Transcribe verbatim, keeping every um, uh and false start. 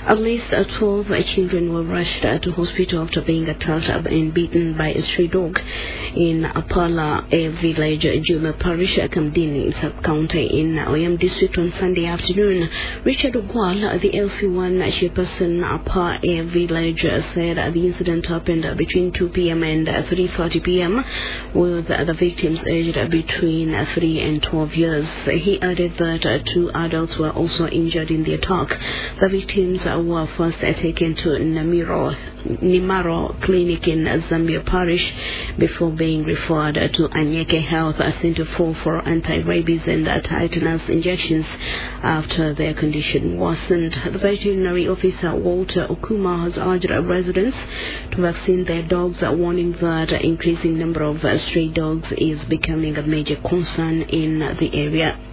At least uh, twelve uh, children were rushed uh, to hospital after being attacked and beaten by a stray dog in Apala, a village, Juma Parish, Kamdini sub-county in Oyam district on Sunday afternoon. Richard Ogwal, the L C one chairperson, Apa, a village, said uh, the incident happened uh, between two p m and uh, three forty p m with uh, the victims aged uh, between uh, three and twelve years. He added that uh, two adults were also injured in the attack. The victims uh, were first uh, taken to Namiro, Nimaro Clinic in uh, Zambia Parish before being referred uh, to Anyeke Health uh, Center for, for anti-rabies and uh, tetanus injections after their condition worsened. The veterinary officer Walter Okuma has urged uh, residents to vaccine their dogs, uh, warning that uh, increasing number of uh, stray dogs is becoming a major concern in uh, the area.